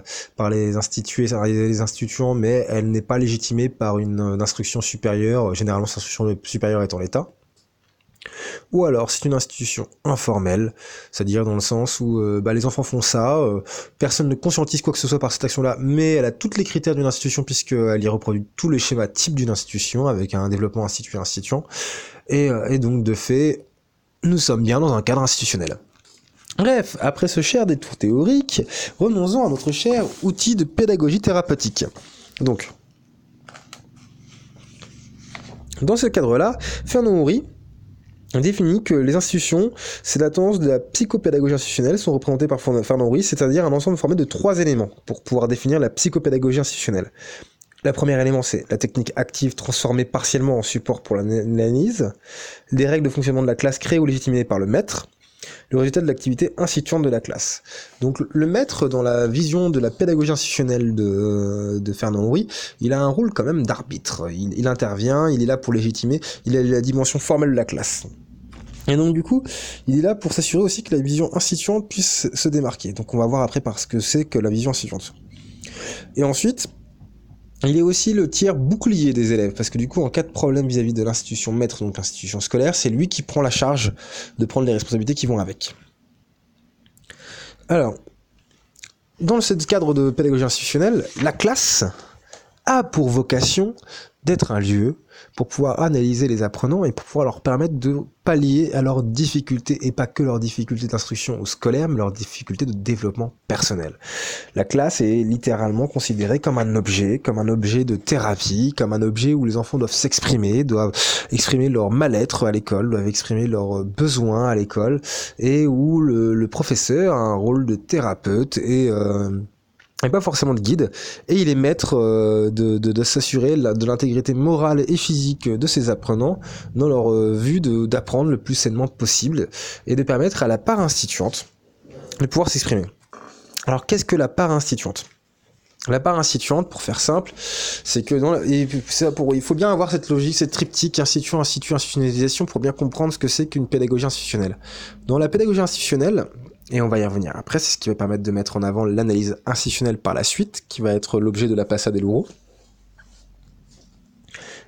instituants, mais elle n'est pas légitimée par une instruction supérieure, généralement cette instruction supérieure étant l'État. Ou alors c'est une institution informelle, c'est-à-dire dans le sens où les enfants font ça, personne ne conscientise quoi que ce soit par cette action-là, mais elle a tous les critères d'une institution puisqu'elle y reproduit tous les schémas types d'une institution, avec un développement instituant, et donc de fait, nous sommes bien dans un cadre institutionnel. Bref, après ce cher détour théorique, revenons-en à notre cher outil de pédagogie thérapeutique. Donc, dans ce cadre-là, Fernand-Houry définit que les institutions, c'est la tendance de la psychopédagogie institutionnelle, sont représentées par Fernand-Houry, c'est-à-dire un ensemble formé de 3 éléments pour pouvoir définir la psychopédagogie institutionnelle. Le premier élément, c'est la technique active transformée partiellement en support pour l'analyse, des règles de fonctionnement de la classe créées ou légitimées par le maître, le résultat de l'activité instituante de la classe. Donc le maître, dans la vision de la pédagogie institutionnelle de Fernand-Houry, il a un rôle quand même d'arbitre. Il intervient, il est là pour légitimer, il a la dimension formelle de la classe. Et donc du coup, il est là pour s'assurer aussi que la vision instituante puisse se démarquer. Donc on va voir après par ce que c'est que la vision instituante. Et ensuite, il est aussi le tiers bouclier des élèves, parce que du coup, en cas de problème vis-à-vis de l'institution maître, donc l'institution scolaire, c'est lui qui prend la charge de prendre les responsabilités qui vont avec. Alors, dans ce cadre de pédagogie institutionnelle, la classe a pour vocation d'être un lieu pour pouvoir analyser les apprenants et pour pouvoir leur permettre de pallier à leurs difficultés, et pas que leurs difficultés d'instruction ou scolaire, mais leurs difficultés de développement personnel. La classe est littéralement considérée comme un objet de thérapie, comme un objet où les enfants doivent s'exprimer, doivent exprimer leur mal-être à l'école, doivent exprimer leurs besoins à l'école, et où le professeur a un rôle de thérapeute et pas forcément de guide, et il est maître de s'assurer de l'intégrité morale et physique de ses apprenants dans leur vue d'apprendre le plus sainement possible et de permettre à la part instituante de pouvoir s'exprimer. Alors qu'est-ce que la part instituante ? La part instituante, pour faire simple, c'est que il faut bien avoir cette logique, cette triptyque institutionnalisation pour bien comprendre ce que c'est qu'une pédagogie institutionnelle. Dans la pédagogie institutionnelle, et on va y revenir après, c'est ce qui va permettre de mettre en avant l'analyse institutionnelle par la suite, qui va être l'objet de la passade et l'ouro.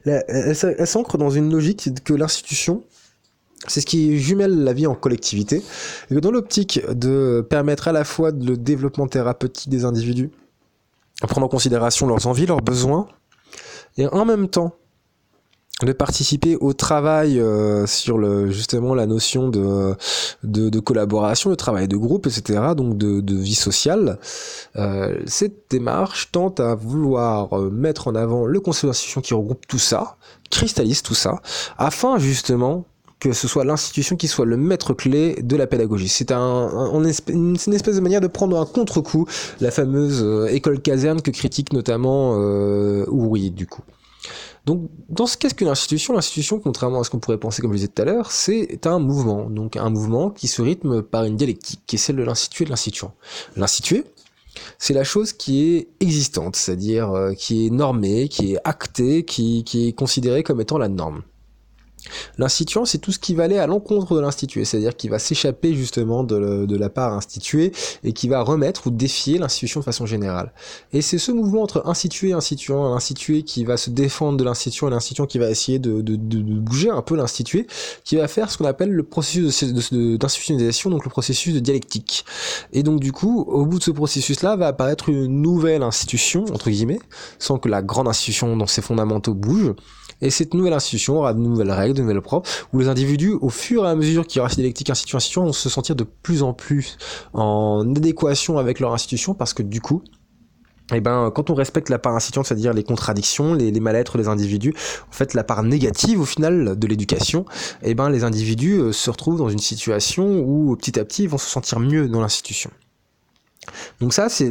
Elle s'ancre dans une logique que l'institution, c'est ce qui jumelle la vie en collectivité, et que dans l'optique de permettre à la fois le développement thérapeutique des individus, prendre en considération leurs envies, leurs besoins, et en même temps de participer au travail sur justement la notion de collaboration, de travail de groupe, etc., donc de vie sociale. Cette démarche tente à vouloir mettre en avant le conseil d'institution qui regroupe tout ça, cristallise tout ça, afin justement que ce soit l'institution qui soit le maître-clé de la pédagogie. C'est une espèce de manière de prendre un contre-coup la fameuse école caserne que critique notamment Ouri, du coup. Donc, qu'est-ce qu'une institution ? L'institution, contrairement à ce qu'on pourrait penser, comme je disais tout à l'heure, c'est un mouvement. Donc, un mouvement qui se rythme par une dialectique, qui est celle de l'institué et de l'instituant. L'institué, c'est la chose qui est existante, c'est-à-dire qui est normée, qui est actée, qui est considérée comme étant la norme. L'instituant, c'est tout ce qui va aller à l'encontre de l'institué, c'est-à-dire qui va s'échapper justement de la part instituée et qui va remettre ou défier l'institution de façon générale. Et c'est ce mouvement entre institué et instituant, l'institué qui va se défendre de l'institution et l'instituant qui va essayer de bouger un peu l'institué, qui va faire ce qu'on appelle le processus d'institutionnalisation, donc le processus de dialectique. Et donc du coup, au bout de ce processus-là, va apparaître une nouvelle institution, entre guillemets, sans que la grande institution dans ses fondamentaux bouge. Et cette nouvelle institution aura de nouvelles règles, de nouvelles propres, où les individus, au fur et à mesure qu'il y aura cette dialectique institution, vont se sentir de plus en plus en adéquation avec leur institution, parce que du coup, quand on respecte la part instituante, c'est-à-dire les contradictions, les mal-être des individus, en fait, la part négative, au final, de l'éducation, les individus se retrouvent dans une situation où, petit à petit, ils vont se sentir mieux dans l'institution. Donc ça, c'est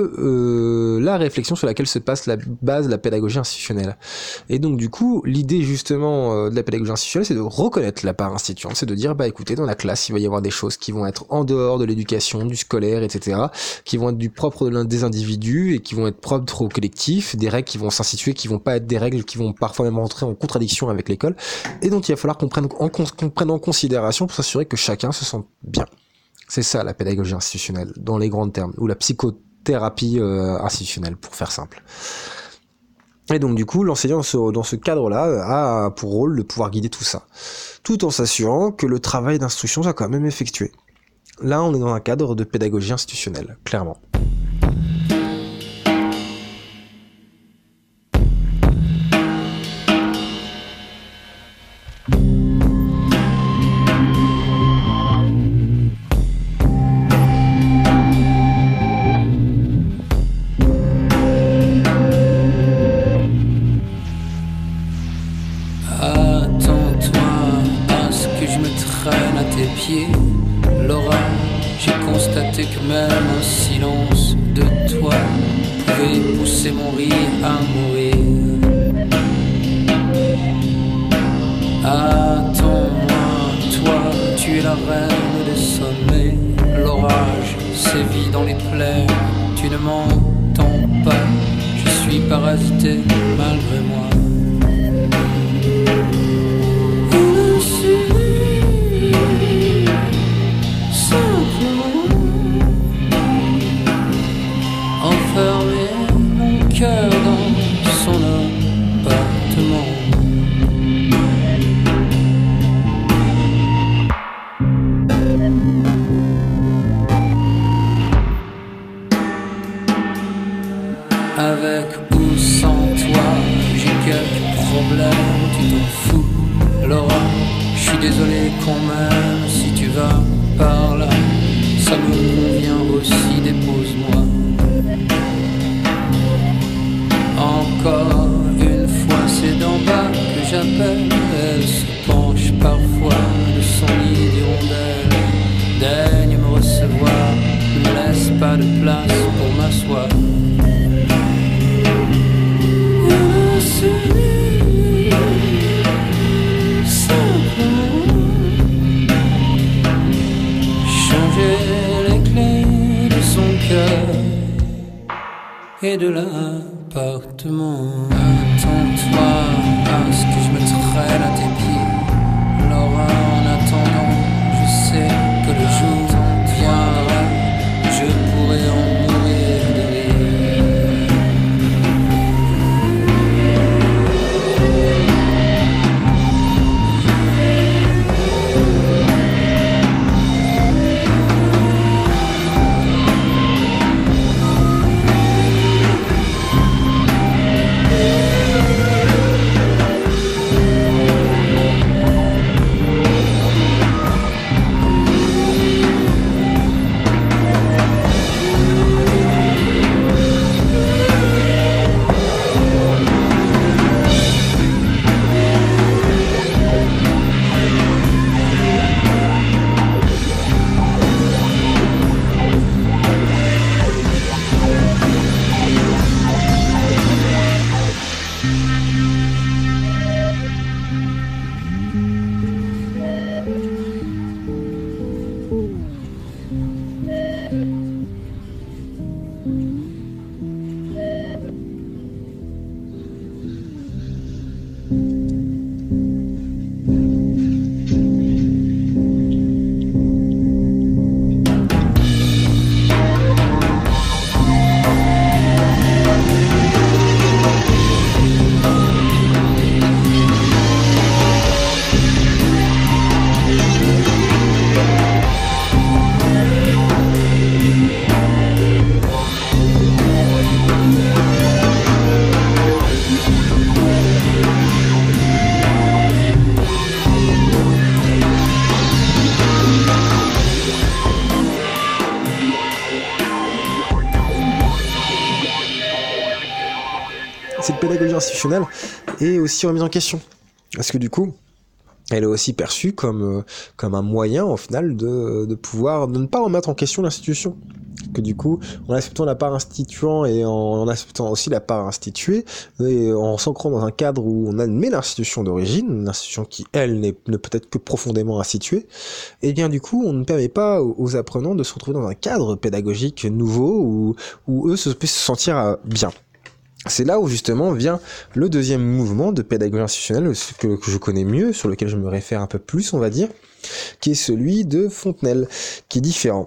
la réflexion sur laquelle se passe la base de la pédagogie institutionnelle. Et donc du coup, l'idée justement de la pédagogie institutionnelle, c'est de reconnaître la part instituante, c'est de dire, écoutez, dans la classe, il va y avoir des choses qui vont être en dehors de l'éducation, du scolaire, etc., qui vont être du propre des individus et qui vont être propres au collectif, des règles qui vont s'instituer, qui vont pas être des règles qui vont parfois même entrer en contradiction avec l'école, et dont il va falloir qu'on prenne en considération pour s'assurer que chacun se sente bien. C'est ça la pédagogie institutionnelle, dans les grands termes, ou la psychothérapie institutionnelle, pour faire simple. Et donc du coup, l'enseignant dans ce cadre-là a pour rôle de pouvoir guider tout ça, tout en s'assurant que le travail d'instruction soit quand même effectué. Là, on est dans un cadre de pédagogie institutionnelle, clairement. Laura, j'ai constaté que même un silence de toi pouvait pousser mon rire à mourir. Attends-moi, toi, tu es la reine des sommets. L'orage sévit dans les plaines, tu ne m'entends pas. Je suis parasité malgré moi. Enfermer mon cœur dans son appartement. Avec ou sans toi, j'ai quelques problèmes, tu t'en fous, Laura. Je suis désolé quand même si tu vas par là. Ça me convient aussi, dépose-moi. Encore une fois, c'est d'en bas que j'appelle. Elle se penche parfois de son lit d'hirondelle. Daigne me recevoir, ne me laisse pas de place pour m'asseoir. Changer les clés de son cœur et de l'appartement. Attends-toi à ce que je me traîne à tes pieds, Laura. En attendant, je sais que le jour viendra, je pourrai en mourir de rire. cette pédagogie institutionnelle est aussi remise en question. Parce que du coup, elle est aussi perçue comme un moyen, au final, de pouvoir, de ne pas remettre en question l'institution. Que du coup, en acceptant la part instituant et en acceptant aussi la part instituée, et en s'ancrant dans un cadre où on admet l'institution d'origine, une institution qui, elle, ne peut être que profondément instituée, et bien du coup, on ne permet pas aux apprenants de se retrouver dans un cadre pédagogique nouveau où eux puissent se sentir bien. C'est là où justement vient le deuxième mouvement de pédagogie institutionnelle que je connais mieux, sur lequel je me réfère un peu plus, on va dire, qui est celui de Fontenelle, qui est différent.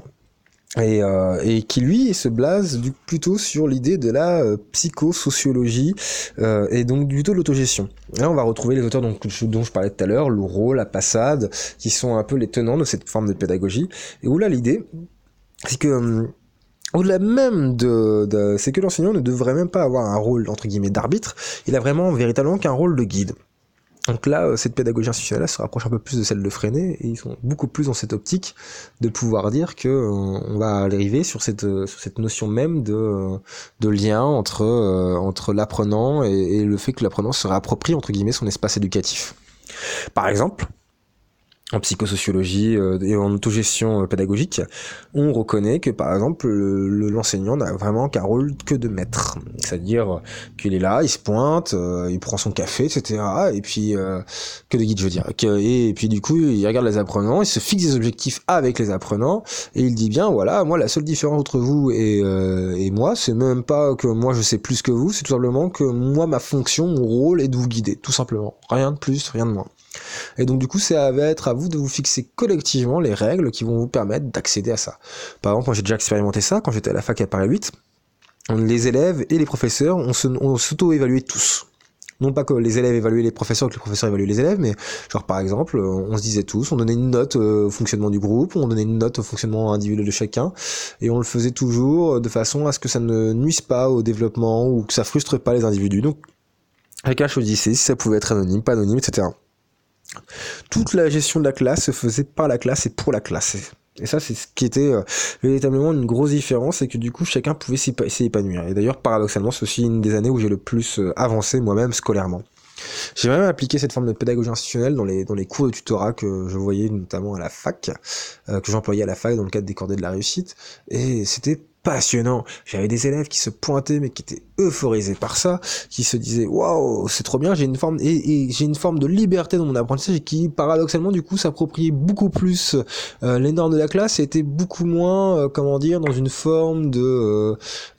Et qui lui se base plutôt sur l'idée de la psychosociologie et donc plutôt de l'autogestion. Là on va retrouver les auteurs dont je parlais tout à l'heure, Louraud, La Passade, qui sont un peu les tenants de cette forme de pédagogie, et où là l'idée c'est que au-delà même c'est que l'enseignant ne devrait même pas avoir un rôle entre guillemets d'arbitre, il a vraiment véritablement qu'un rôle de guide. Donc là, cette pédagogie institutionnelle se rapproche un peu plus de celle de Freinet, et ils sont beaucoup plus dans cette optique de pouvoir dire que on va arriver sur cette notion même de lien entre l'apprenant et le fait que l'apprenant se réapproprie entre guillemets son espace éducatif. Par exemple, en psychosociologie et en autogestion pédagogique, on reconnaît que par exemple l'enseignant n'a vraiment qu'un rôle que de maître, c'est-à-dire qu'il est là, il se pointe, il prend son café, etc. Et puis que de guide, je veux dire. Et puis du coup, il regarde les apprenants, il se fixe des objectifs avec les apprenants et il dit bien voilà, moi la seule différence entre vous et moi, c'est même pas que moi je sais plus que vous, c'est tout simplement que moi ma fonction, mon rôle est de vous guider, tout simplement. Rien de plus, rien de moins. Et donc du coup, ça va être à vous de vous fixer collectivement les règles qui vont vous permettre d'accéder à ça. Par exemple, moi j'ai déjà expérimenté ça quand j'étais à la fac à Paris 8. Les élèves et les professeurs, on s'auto-évaluait tous. Non pas que les élèves évaluaient les professeurs, que les professeurs évaluaient les élèves, mais genre par exemple, on se disait tous, on donnait une note au fonctionnement du groupe, on donnait une note au fonctionnement individuel de chacun, et on le faisait toujours de façon à ce que ça ne nuise pas au développement ou que ça frustre pas les individus. Donc chacun choisissait si ça pouvait être anonyme, pas anonyme, etc. Toute la gestion de la classe se faisait par la classe et pour la classe. Et ça, c'est ce qui était véritablement une grosse différence, c'est que du coup, chacun pouvait s'y épanouir. Et d'ailleurs, paradoxalement, c'est aussi une des années où j'ai le plus avancé moi-même scolairement. J'ai même appliqué cette forme de pédagogie institutionnelle dans les cours de tutorat que je voyais notamment à la fac, que j'employais à la fac dans le cadre des cordées de la réussite, et c'était passionnant. J'avais des élèves qui se pointaient mais qui étaient euphorisés par ça, qui se disaient waouh, c'est trop bien, j'ai une forme de liberté dans mon apprentissage et qui paradoxalement du coup s'appropriait beaucoup plus les normes de la classe et était beaucoup moins dans une forme de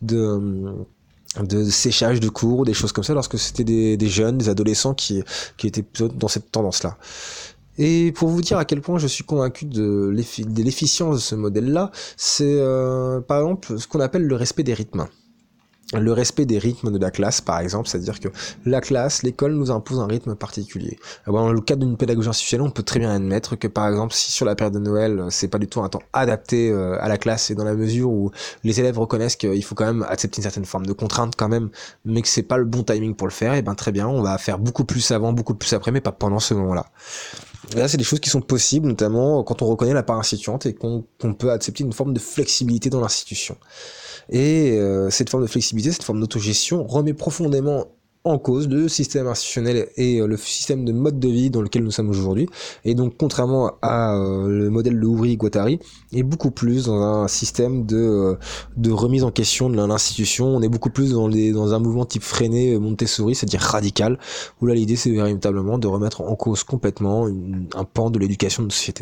séchage de cours ou des choses comme ça lorsque c'était des jeunes, des adolescents qui étaient plutôt dans cette tendance-là. Et pour vous dire à quel point je suis convaincu de l'efficience de ce modèle-là, c'est par exemple ce qu'on appelle le respect des rythmes. Le respect des rythmes de la classe, par exemple, c'est-à-dire que la classe, l'école nous impose un rythme particulier. Dans le cadre d'une pédagogie institutionnelle, on peut très bien admettre que, par exemple, si sur la période de Noël, c'est pas du tout un temps adapté à la classe, et dans la mesure où les élèves reconnaissent qu'il faut quand même accepter une certaine forme de contrainte quand même, mais que c'est pas le bon timing pour le faire, et ben très bien, on va faire beaucoup plus avant, beaucoup plus après, mais pas pendant ce moment-là. Et là, c'est des choses qui sont possibles, notamment quand on reconnaît la part instituante et qu'on peut accepter une forme de flexibilité dans l'institution. Et cette forme de flexibilité, cette forme d'autogestion remet profondément en cause le système institutionnel et le système de mode de vie dans lequel nous sommes aujourd'hui. Et donc, contrairement à le modèle de Ouvry-Guattari, est beaucoup plus dans un système de remise en question de l'institution. On est beaucoup plus dans un mouvement type Freinet, Montessori, c'est-à-dire radical, où là, l'idée, c'est véritablement de remettre en cause complètement un pan de l'éducation de société.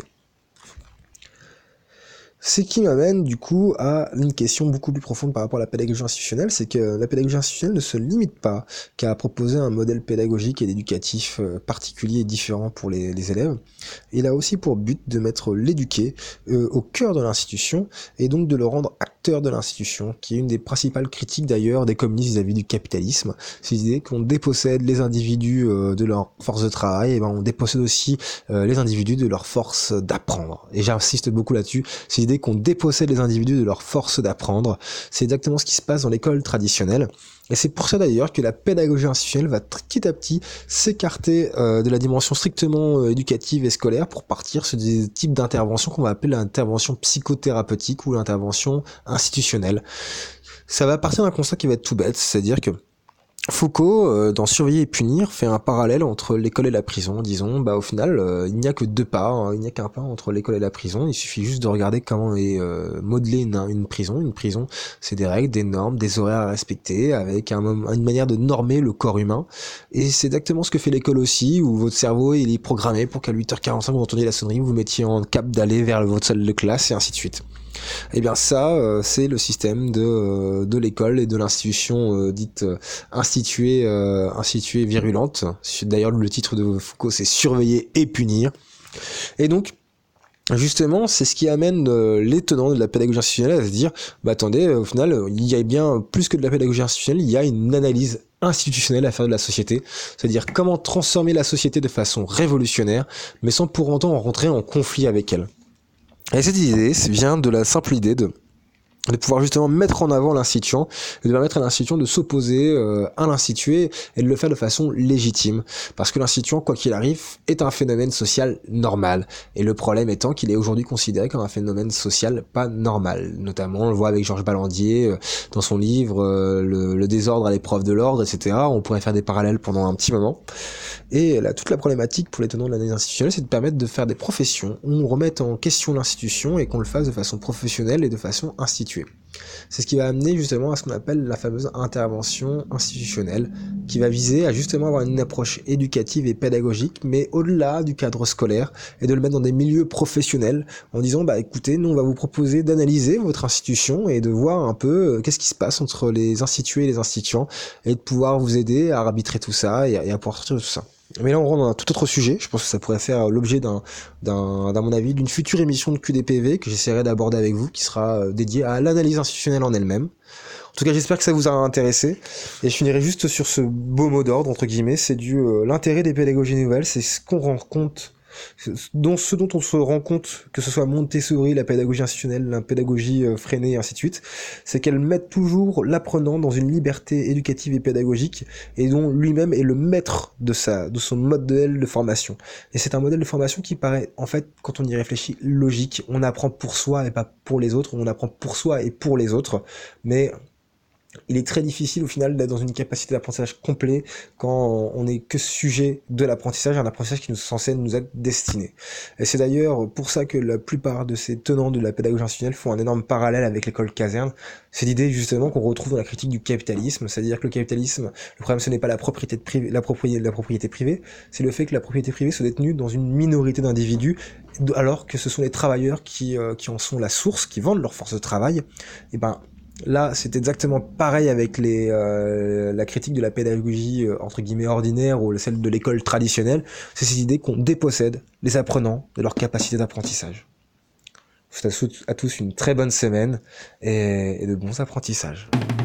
Ce qui m'amène du coup à une question beaucoup plus profonde par rapport à la pédagogie institutionnelle, c'est que la pédagogie institutionnelle ne se limite pas qu'à proposer un modèle pédagogique et éducatif particulier et différent pour les élèves. Il a aussi pour but de mettre l'éduqué au cœur de l'institution et donc de le rendre acteur de l'institution, qui est une des principales critiques d'ailleurs des communistes vis-à-vis du capitalisme. C'est l'idée qu'on dépossède les individus de leur force de travail, et ben on dépossède aussi les individus de leur force d'apprendre. Et j'insiste beaucoup là-dessus, c'est l'idée qu'on dépossède les individus de leur force d'apprendre. C'est exactement ce qui se passe dans l'école traditionnelle. Et c'est pour ça d'ailleurs que la pédagogie institutionnelle va petit à petit s'écarter de la dimension strictement éducative et scolaire pour partir sur des types d'interventions qu'on va appeler l'intervention psychothérapeutique ou l'intervention institutionnelle. Ça va partir d'un constat qui va être tout bête, c'est-à-dire que Foucault, dans Surveiller et punir, fait un parallèle entre l'école et la prison, disons, au final, il n'y a que deux pas, hein, il n'y a qu'un pas entre l'école et la prison, il suffit juste de regarder comment est modelée une prison. Une prison, c'est des règles, des normes, des horaires à respecter, avec une manière de normer le corps humain, et c'est exactement ce que fait l'école aussi, où votre cerveau, il est programmé pour qu'à 8h45, vous entendiez la sonnerie, vous mettiez en cap d'aller vers votre salle de classe, et ainsi de suite. Eh bien ça, c'est le système de l'école et de l'institution dite instituée virulente. D'ailleurs, le titre de Foucault, c'est Surveiller et punir. Et donc, justement, c'est ce qui amène les tenants de la pédagogie institutionnelle à se dire, attendez, au final, il y a bien plus que de la pédagogie institutionnelle, il y a une analyse institutionnelle à faire de la société, c'est-à-dire comment transformer la société de façon révolutionnaire, mais sans pour autant rentrer en conflit avec elle. Et cette idée vient de la simple idée de pouvoir justement mettre en avant l'instituant et de permettre à l'instituant de s'opposer à l'institué et de le faire de façon légitime. Parce que l'instituant, quoi qu'il arrive, est un phénomène social normal. Et le problème étant qu'il est aujourd'hui considéré comme un phénomène social pas normal. Notamment, on le voit avec Georges Ballandier dans son livre le désordre à l'épreuve de l'ordre, etc. On pourrait faire des parallèles pendant un petit moment. Et toute la problématique pour les tenants de l'analyse institutionnelle, c'est de permettre de faire des professions où on remette en question l'institution et qu'on le fasse de façon professionnelle et de façon instituée. C'est ce qui va amener justement à ce qu'on appelle la fameuse intervention institutionnelle, qui va viser à justement avoir une approche éducative et pédagogique, mais au-delà du cadre scolaire, et de le mettre dans des milieux professionnels, en disant écoutez, nous on va vous proposer d'analyser votre institution et de voir un peu qu'est-ce qui se passe entre les institués et les instituants, et de pouvoir vous aider à arbitrer tout ça et à pouvoir sortir de tout ça. Mais là on rentre dans un tout autre sujet, je pense que ça pourrait faire l'objet d'un mon avis, d'une future émission de QDPV que j'essaierai d'aborder avec vous, qui sera dédiée à l'analyse institutionnelle en elle-même. En tout cas, j'espère que ça vous a intéressé, et je finirai juste sur ce beau mot d'ordre, entre guillemets, c'est l'intérêt des pédagogies nouvelles, c'est ce qu'on rend compte, ce dont on se rend compte, que ce soit Montessori, la pédagogie institutionnelle, la pédagogie Freinet et ainsi de suite, c'est qu'elles mettent toujours l'apprenant dans une liberté éducative et pédagogique, et dont lui-même est le maître de son modèle de formation. Et c'est un modèle de formation qui paraît, en fait, quand on y réfléchit, logique. On apprend pour soi et pas pour les autres, on apprend pour soi et pour les autres, mais il est très difficile au final d'être dans une capacité d'apprentissage complet quand on n'est que sujet de l'apprentissage, un apprentissage qui est censé nous être destiné. Et c'est d'ailleurs pour ça que la plupart de ces tenants de la pédagogie institutionnelle font un énorme parallèle avec l'école caserne. C'est l'idée justement qu'on retrouve dans la critique du capitalisme, c'est-à-dire que le capitalisme, le problème ce n'est pas la propriété privée, c'est le fait que la propriété privée soit détenue dans une minorité d'individus, alors que ce sont les travailleurs qui en sont la source, qui vendent leur force de travail. Et là, c'est exactement pareil avec la critique de la pédagogie entre guillemets ordinaire ou celle de l'école traditionnelle. C'est cette idée qu'on dépossède les apprenants de leur capacité d'apprentissage. Je vous souhaite à tous une très bonne semaine et de bons apprentissages.